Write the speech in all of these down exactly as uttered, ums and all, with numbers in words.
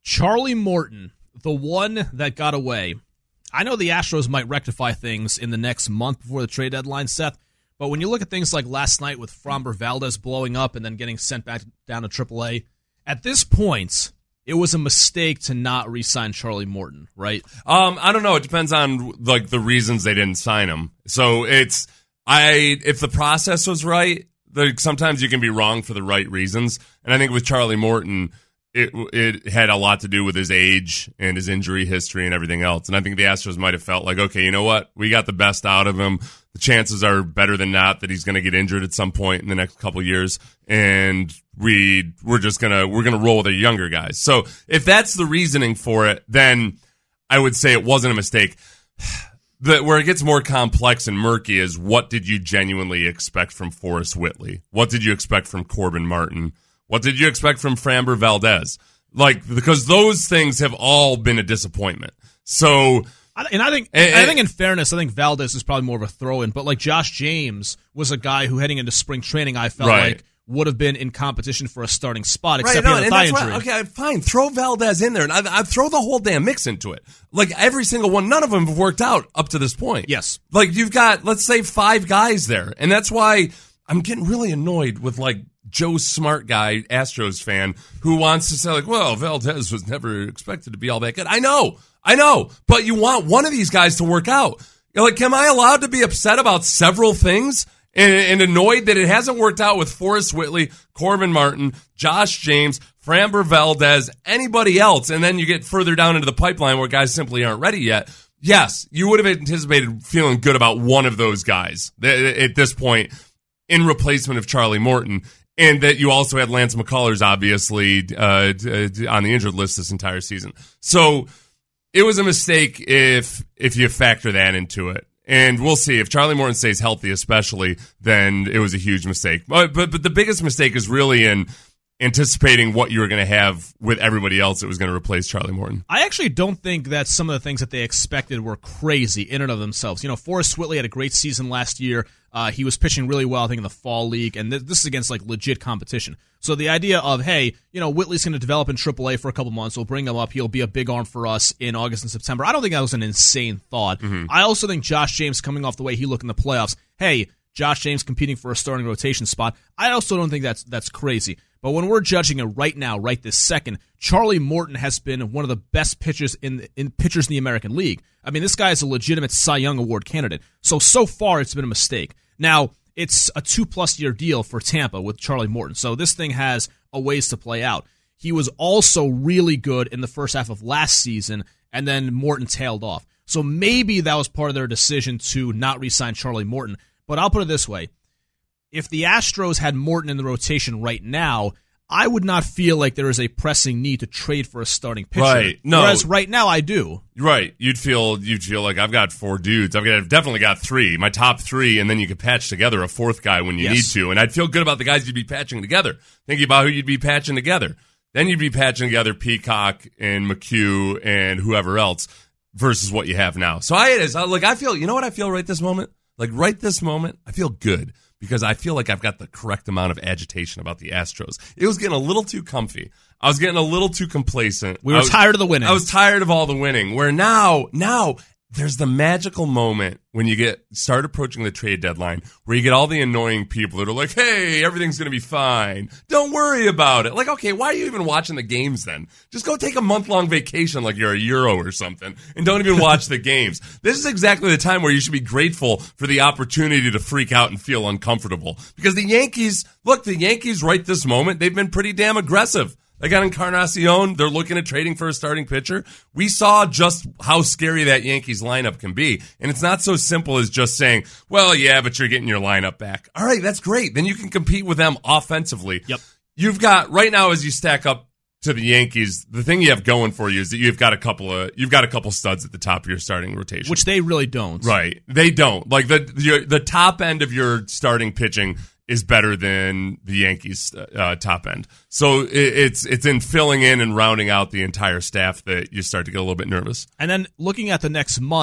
Charlie Morton, the one that got away. I know the Astros might rectify things in the next month before the trade deadline, Seth, but when you look at things like last night with Framber Valdez blowing up and then getting sent back down to triple A, at this point, it was a mistake to not re-sign Charlie Morton, right? Um, I don't know. It depends on like the reasons they didn't sign him. So it's I if the process was right, like, sometimes you can be wrong for the right reasons. And I think with Charlie Morton, It it had a lot to do with his age and his injury history and everything else. And I think the Astros might have felt like, okay, you know what? We got the best out of him. The chances are better than not that he's going to get injured at some point in the next couple of years. And we, we're just going to, we're going to roll with the younger guys. So if that's the reasoning for it, then I would say it wasn't a mistake. The, where it gets more complex and murky is what did you genuinely expect from Forrest Whitley? What did you expect from Corbin Martin? What did you expect from Framber Valdez? Like, because those things have all been a disappointment. So, and I think, and, I think in fairness, I think Valdez is probably more of a throw-in. But like Josh James was a guy who heading into spring training, I felt right. like would have been in competition for a starting spot, except right, no, he had a thigh injury. What, okay, fine, throw Valdez in there, and I, I throw the whole damn mix into it. Like every single one, none of them have worked out up to this point. Yes, like you've got, let's say, five guys there, and that's why I'm getting really annoyed with like Joe Smart guy, Astros fan, who wants to say like, well, Valdez was never expected to be all that good. I know, I know, but you want one of these guys to work out. You're like, am I allowed to be upset about several things and, and annoyed that it hasn't worked out with Forrest Whitley, Corbin Martin, Josh James, Framber Valdez, anybody else, and then you get further down into the pipeline where guys simply aren't ready yet? Yes, you would have anticipated feeling good about one of those guys at this point in replacement of Charlie Morton. And that you also had Lance McCullers, obviously, uh, on the injured list this entire season. So it was a mistake if if you factor that into it. And we'll see. If Charlie Morton stays healthy especially, then it was a huge mistake. But but, but the biggest mistake is really in anticipating what you were going to have with everybody else that was going to replace Charlie Morton. I actually don't think that some of the things that they expected were crazy in and of themselves. You know, Forrest Whitley had a great season last year. Uh, he was pitching really well, I think, in the fall league, and th- this is against, like, legit competition. So the idea of, hey, you know, Whitley's going to develop in triple A for a couple months, we'll bring him up, he'll be a big arm for us in August and September, I don't think that was an insane thought. Mm-hmm. I also think Josh James coming off the way he looked in the playoffs, hey, Josh James competing for a starting rotation spot, I also don't think that's that's crazy. But when we're judging it right now, right this second, Charlie Morton has been one of the best pitchers in in pitchers in the American League. I mean, this guy is a legitimate Cy Young Award candidate. So, so far, it's been a mistake. Now, it's a two-plus-year deal for Tampa with Charlie Morton. So this thing has a ways to play out. He was also really good in the first half of last season, and then Morton tailed off. So maybe that was part of their decision to not re-sign Charlie Morton. But I'll put it this way. If the Astros had Morton in the rotation right now, I would not feel like there is a pressing need to trade for a starting pitcher. Right. No. Whereas right now I do. Right. You'd feel you'd feel like I've got four dudes. I've got I've definitely got three. My top three, and then you could patch together a fourth guy when you yes. need to. And I'd feel good about the guys you'd be patching together. Thinking about who you'd be patching together. Then you'd be patching together Peacock and McHugh and whoever else versus what you have now. So I it is like I feel you know what I feel right this moment? Like right this moment, I feel good. Because I feel like I've got the correct amount of agitation about the Astros. It was getting a little too comfy. I was getting a little too complacent. We were was, tired of the winning. I was tired of all the winning. Where now, now there's the magical moment when you get start approaching the trade deadline where you get all the annoying people that are like, hey, everything's going to be fine. Don't worry about it. Like, okay, why are you even watching the games then? Just go take a month-long vacation like you're a Euro or something and don't even watch the games. This is exactly the time where you should be grateful for the opportunity to freak out and feel uncomfortable. Because the Yankees, look, the Yankees right this moment, they've been pretty damn aggressive. They got Encarnacion. They're looking at trading for a starting pitcher. We saw just how scary that Yankees lineup can be. And it's not so simple as just saying, well, yeah, but you're getting your lineup back. All right, that's great. Then you can compete with them offensively. Yep. You've got, right now as you stack up to the Yankees, the thing you have going for you is that you've got a couple of, you've got a couple studs at the top of your starting rotation. Which they really don't. Right. They don't. Like the, your, the top end of your starting pitching is better than the Yankees' uh, top end. So it, it's it's in filling in and rounding out the entire staff that you start to get a little bit nervous. And then looking at the next month,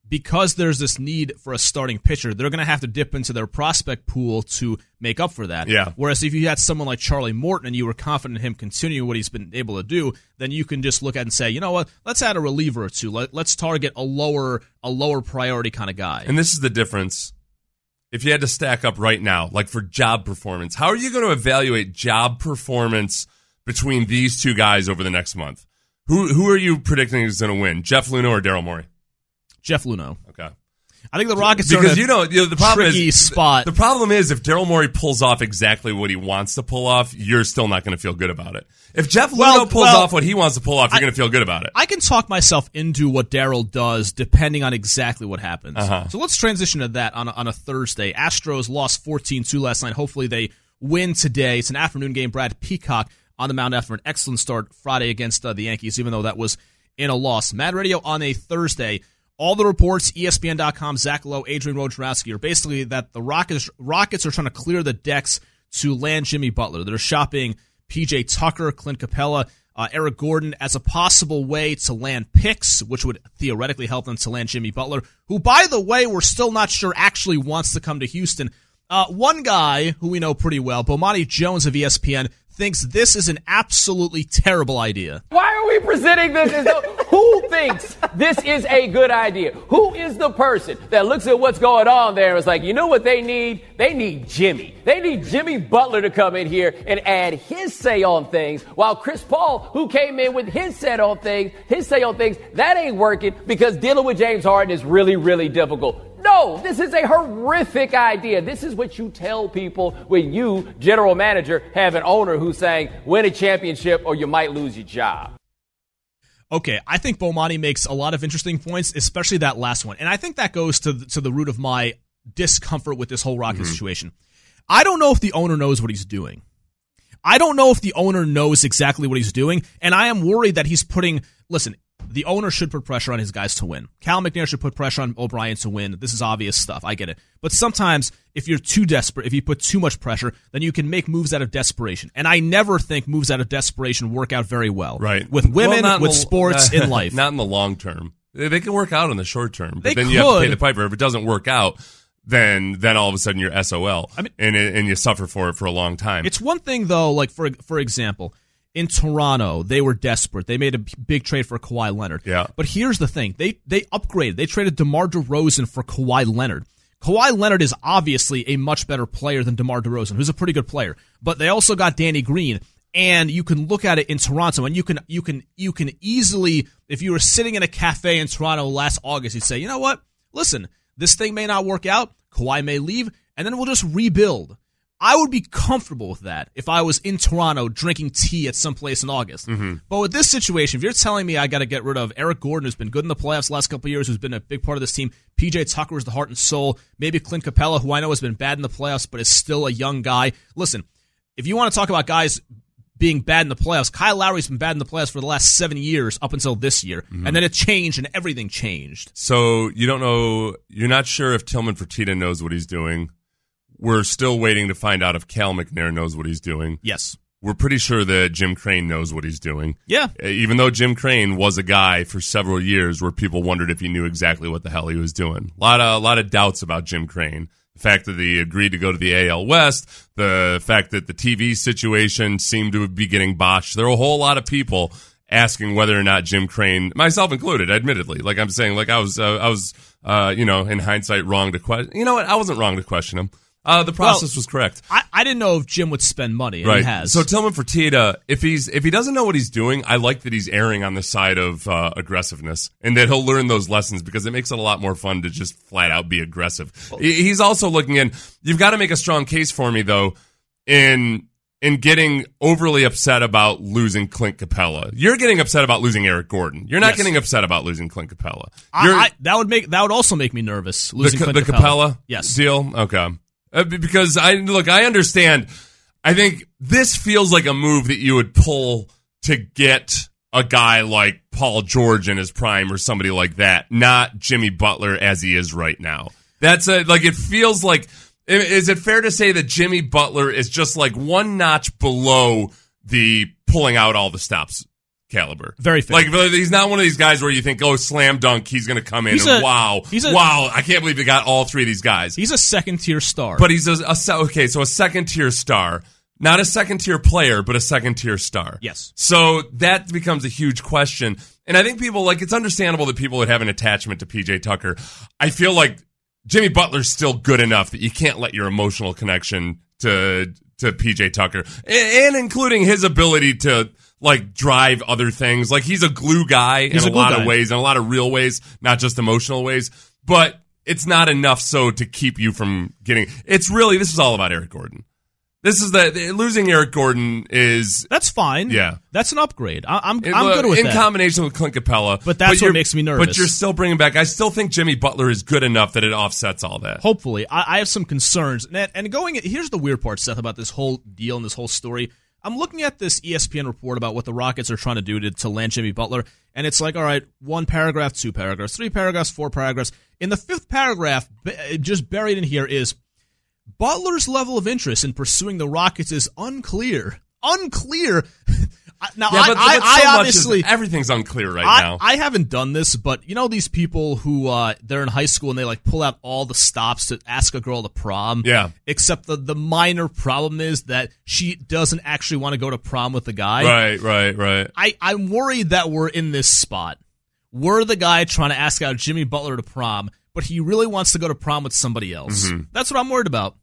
because there's this need for a starting pitcher, they're going to have to dip into their prospect pool to make up for that. Yeah. Whereas if you had someone like Charlie Morton and you were confident in him continuing what he's been able to do, then you can just look at it and say, you know what, let's add a reliever or two. Let, let's target a lower a lower priority kind of guy. And this is the difference. If you had to stack up right now, like for job performance, how are you going to evaluate job performance between these two guys over the next month? Who who are you predicting is going to win, Jeff Luhnow or Daryl Morey? Jeff Luhnow. Okay. I think the Rockets because are in a you know, you know the problem tricky is spot. The, the problem is if Daryl Morey pulls off exactly what he wants to pull off, you're still not going to feel good about it. If Jeff Luhnow well, pulls well, off what he wants to pull off, you're I, going to feel good about it. I can talk myself into what Daryl does depending on exactly what happens. Uh-huh. So let's transition to that on a, on a Thursday. Astros lost fourteen two last night. Hopefully they win today. It's an afternoon game. Brad Peacock on the mound after an excellent start Friday against uh, the Yankees, even though that was in a loss. Mad Radio on a Thursday. All the reports, E S P N dot com, Zach Lowe, Adrian Wojnarowski, are basically that the Rockets Rockets are trying to clear the decks to land Jimmy Butler. They're shopping P J Tucker, Clint Capella, uh, Eric Gordon as a possible way to land picks, which would theoretically help them to land Jimmy Butler, who, by the way, we're still not sure actually wants to come to Houston. Uh, one guy who we know pretty well, Bomani Jones of E S P N, thinks this is an absolutely terrible idea. Why are we presenting this as though, who thinks this is a good idea? Who is the person that looks at what's going on there and is like, you know what they need? They need Jimmy. They need Jimmy Butler to come in here and add his say on things, while Chris Paul, who came in with his say on things, his say on things, that ain't working because dealing with James Harden is really, really difficult. No, this is a horrific idea. This is what you tell people when you, general manager, have an owner who's saying, win a championship or you might lose your job. Okay, I think Bomani makes a lot of interesting points, especially that last one. And I think that goes to the, to the root of my discomfort with this whole Rockets mm-hmm. situation. I don't know if the owner knows what he's doing. I don't know if the owner knows exactly what he's doing, and I am worried that he's putting, listen, the owner should put pressure on his guys to win. Cal McNair should put pressure on O'Brien to win. This is obvious stuff. I get it. But sometimes, if you're too desperate, if you put too much pressure, then you can make moves out of desperation. And I never think moves out of desperation work out very well. Right. With women, well, with the, sports, uh, in life. Not in the long term. They can work out in the short term. But they then could. you have to pay the piper. If it doesn't work out, then then all of a sudden you're S O L. I mean, and, and you suffer for it for a long time. It's one thing, though, like, for for example, in Toronto, they were desperate. They made a big trade for Kawhi Leonard. Yeah. But here's the thing. They they upgraded. They traded DeMar DeRozan for Kawhi Leonard. Kawhi Leonard is obviously a much better player than DeMar DeRozan, who's a pretty good player. But they also got Danny Green. And you can look at it in Toronto, and you can you can you can easily, if you were sitting in a cafe in Toronto last August, you'd say, you know what? Listen, this thing may not work out. Kawhi may leave, and then we'll just rebuild. I would be comfortable with that if I was in Toronto drinking tea at some place in August. Mm-hmm. But with this situation, if you're telling me I got to get rid of Eric Gordon, who's been good in the playoffs the last couple of years, who's been a big part of this team, P J Tucker is the heart and soul, maybe Clint Capella, who I know has been bad in the playoffs but is still a young guy. Listen, if you want to talk about guys being bad in the playoffs, Kyle Lowry's been bad in the playoffs for the last seven years up until this year. Mm-hmm. And then it changed and everything changed. So you don't know, you're not sure if Tillman Fertitta knows what he's doing. We're still waiting to find out if Cal McNair knows what he's doing. Yes. We're pretty sure that Jim Crane knows what he's doing. Yeah. Even though Jim Crane was a guy for several years where people wondered if he knew exactly what the hell he was doing. A lot of, a lot of doubts about Jim Crane. The fact that he agreed to go to the A L West, the fact that the T V situation seemed to be getting botched. There were a whole lot of people asking whether or not Jim Crane, myself included, admittedly, like I'm saying, like I was, uh, I was, uh, you know, in hindsight, wrong to question. You know what? I wasn't wrong to question him. Uh, the process well, was correct. I, I didn't know if Jim would spend money, and right. he has. So Tillman Fertitta, if he's if he doesn't know what he's doing, I like that he's erring on the side of uh, aggressiveness, and that he'll learn those lessons because it makes it a lot more fun to just flat out be aggressive. Well, he's also looking in. You've got to make a strong case for me though, in in getting overly upset about losing Clint Capella. You're getting upset about losing Eric Gordon. You're not yes. getting upset about losing Clint Capella. I, I, that would make that would also make me nervous. Losing the, Clint the Capella. Capella yes. deal. Okay. Uh, because I look, I understand. I think this feels like a move that you would pull to get a guy like Paul George in his prime or somebody like that, not Jimmy Butler as he is right now. That's a, like, it feels like, is it fair to say that Jimmy Butler is just like one notch below the pulling out all the stops caliber. Very fair. Like, he's not one of these guys where you think, oh, slam dunk, he's going to come in He's and a- wow, he's a- wow, I can't believe they got all three of these guys. He's a second-tier star. But he's a, a se- okay, so a second-tier star. Not a second-tier player, but a second-tier star. Yes. So that becomes a huge question. And I think people, like, it's understandable that people would have an attachment to P J Tucker. I feel like Jimmy Butler's still good enough that you can't let your emotional connection to to P J Tucker, and, and including his ability to, like, drive other things. Like, he's a glue guy He's in a a, glue lot guy. of ways, in a lot of real ways, not just emotional ways. But it's not enough so to keep you from getting... It's really... This is all about Eric Gordon. This is the... Losing Eric Gordon is... That's fine. Yeah. That's an upgrade. I, I'm It- I'm good with in that. combination with Clint Capella. But that's what you're- makes me nervous. But you're still bringing back... I still think Jimmy Butler is good enough that it offsets all that. Hopefully. I, I have some concerns. And, and going... Here's the weird part, Seth, about this whole deal and this whole story. I'm looking at this E S P N report about what the Rockets are trying to do to, to land Jimmy Butler, and it's like, all right, one paragraph, two paragraphs, three paragraphs, four paragraphs. In the fifth paragraph, b- just buried in here is, Butler's level of interest in pursuing the Rockets is unclear. Unclear? Now, Yeah, I, but, I, but so I much obviously... is, everything's unclear right I, now. I haven't done this, but you know these people who uh, they're in high school and they like pull out all the stops to ask a girl to prom. Yeah. Except the the minor problem is that she doesn't actually want to go to prom with the guy. Right, right, right. I I'm worried that we're in this spot. We're the guy trying to ask out Jimmy Butler to prom, but he really wants to go to prom with somebody else. Mm-hmm. That's what I'm worried about.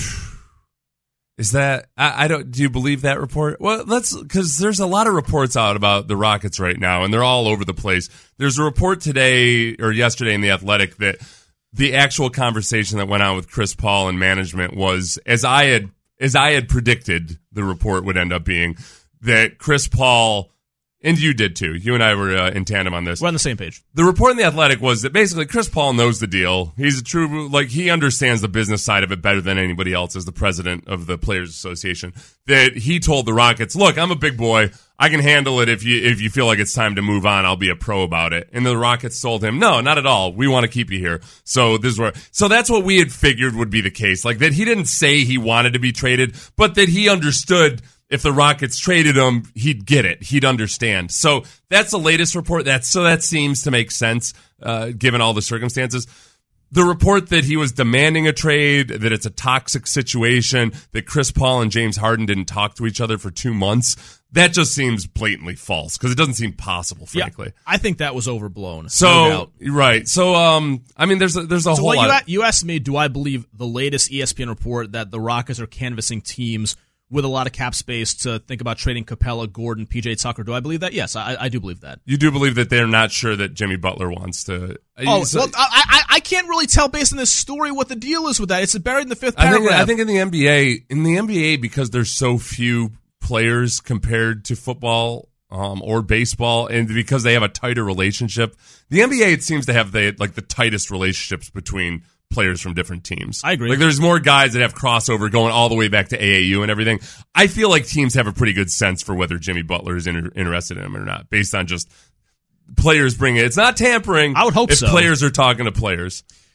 Is that I, I don't? Do you believe that report? Well, let's because there's a lot of reports out about the Rockets right now, and they're all over the place. There's a report today or yesterday in the Athletic that the actual conversation that went on with Chris Paul and management was as I had as I had predicted. The report would end up being that Chris Paul. And you did too. You and I were uh, in tandem on this. We're on the same page. The report in The Athletic was that basically Chris Paul knows the deal. He's a true, like, he understands the business side of it better than anybody else as the president of the Players Association. That he told the Rockets, look, I'm a big boy. I can handle it if you if you feel like it's time to move on. I'll be a pro about it. And the Rockets told him, no, not at all. We want to keep you here. So this is where, so that's what we had figured would be the case. Like, that he didn't say he wanted to be traded, but that he understood if the Rockets traded him, he'd get it. He'd understand. So that's the latest report. That's so that seems to make sense, uh, given all the circumstances. The report that he was demanding a trade, that it's a toxic situation, that Chris Paul and James Harden didn't talk to each other for two months, that just seems blatantly false because it doesn't seem possible, frankly. Yeah, I think that was overblown. So, no doubt. right. So, um, I mean, there's a, there's a So whole what lot. you, of- a- you asked me, do I believe the latest E S P N report that the Rockets are canvassing teams with a lot of cap space to think about trading Capella, Gordon, P J Tucker? Do I believe that? Yes, I, I do believe that. You do believe that they're not sure that Jimmy Butler wants to. Oh, so- well, I, I I can't really tell based on this story what the deal is with that. It's buried in the fifth I paragraph. think, I think in the N B A, in the N B A, because there's so few players compared to football um, or baseball, and because they have a tighter relationship, the N B A it seems to have the like the tightest relationships between players from different teams. I agree. Like there's more guys that have crossover going all the way back to A A U and everything. I feel like teams have a pretty good sense for whether Jimmy Butler is inter- interested in him or not, based on just players bringing it. It's not tampering. I would hope if so. players are talking to players.